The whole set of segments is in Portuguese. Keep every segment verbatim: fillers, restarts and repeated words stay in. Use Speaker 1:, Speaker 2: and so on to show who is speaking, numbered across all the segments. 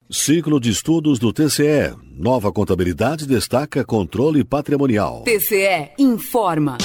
Speaker 1: Ciclo de estudos do T C E. Nova contabilidade destaca controle patrimonial.
Speaker 2: T C E informa.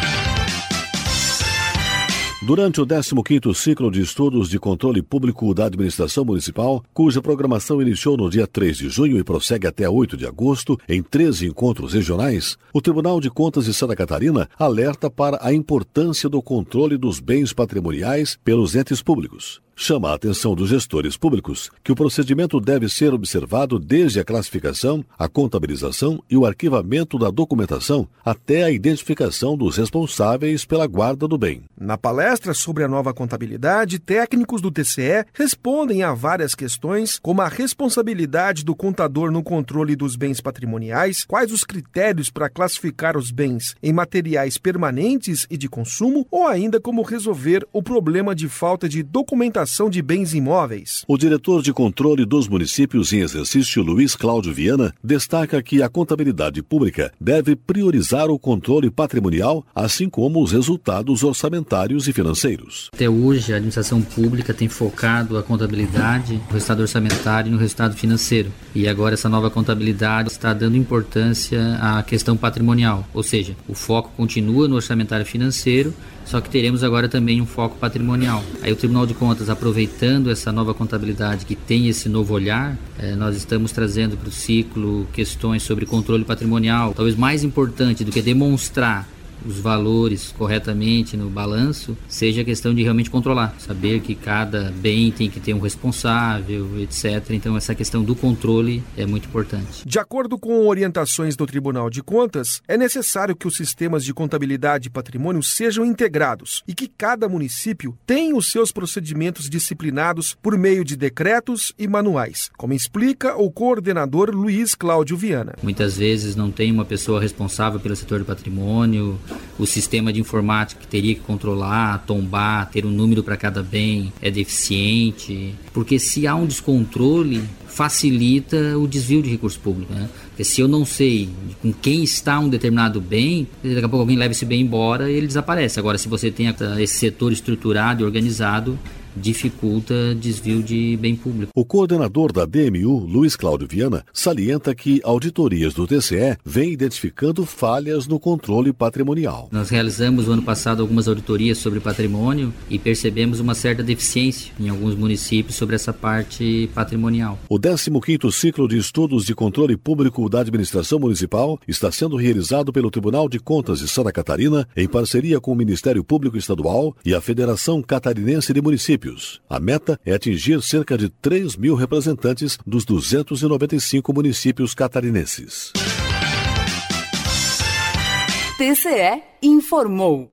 Speaker 1: Durante o décimo quinto Ciclo de Estudos de Controle Público da Administração Municipal, cuja programação iniciou no dia três de junho e prossegue até oito de agosto, em treze encontros regionais, o Tribunal de Contas de Santa Catarina alerta para a importância do controle dos bens patrimoniais pelos entes públicos. Chama a atenção dos gestores públicos que o procedimento deve ser observado desde a classificação, a contabilização e o arquivamento da documentação até a identificação dos responsáveis pela guarda do bem.
Speaker 3: Na palestra sobre a nova contabilidade, técnicos do T C E respondem a várias questões, como a responsabilidade do contador no controle dos bens patrimoniais, quais os critérios para classificar os bens em materiais permanentes e de consumo, ou ainda como resolver o problema de falta de documentação de bens imóveis.
Speaker 1: O diretor de controle dos municípios em exercício, Luiz Cláudio Viana, destaca que a contabilidade pública deve priorizar o controle patrimonial, assim como os resultados orçamentários e financeiros.
Speaker 4: Até hoje, a administração pública tem focado a contabilidade no resultado orçamentário e no resultado financeiro. E agora essa nova contabilidade está dando importância à questão patrimonial, ou seja, o foco continua no orçamentário financeiro, só que teremos agora também um foco patrimonial. Aí o Tribunal de Contas, aproveitando essa nova contabilidade que tem esse novo olhar, eh, nós estamos trazendo para o ciclo questões sobre controle patrimonial. Talvez mais importante do que demonstrar os valores corretamente no balanço, seja a questão de realmente controlar, saber que cada bem tem que ter um responsável, etcétera. Então essa questão do controle é muito importante.
Speaker 3: De acordo com orientações do Tribunal de Contas, é necessário que os sistemas de contabilidade e patrimônio sejam integrados e que cada município tenha os seus procedimentos disciplinados por meio de decretos e manuais, como explica o coordenador Luiz Cláudio Viana.
Speaker 4: Muitas vezes não tem uma pessoa responsável pelo setor de patrimônio, o sistema de informática que teria que controlar, tombar, ter um número para cada bem é deficiente, porque se há um descontrole, facilita o desvio de recurso público, né? Porque se eu não sei com quem está um determinado bem, daqui a pouco alguém leva esse bem embora e ele desaparece. Agora, se você tem esse setor estruturado e organizado, dificulta desvio de bem público.
Speaker 1: O coordenador da D M U, Luiz Cláudio Viana, salienta que auditorias do T C E vêm identificando falhas no controle patrimonial.
Speaker 4: Nós realizamos no ano passado algumas auditorias sobre patrimônio e percebemos uma certa deficiência em alguns municípios sobre essa parte patrimonial.
Speaker 1: O décimo quinto Ciclo de Estudos de Controle Público da Administração Municipal está sendo realizado pelo Tribunal de Contas de Santa Catarina em parceria com o Ministério Público Estadual e a Federação Catarinense de Municípios. A meta é atingir cerca de três mil representantes dos duzentos e noventa e cinco municípios catarinenses.
Speaker 2: T C E informou.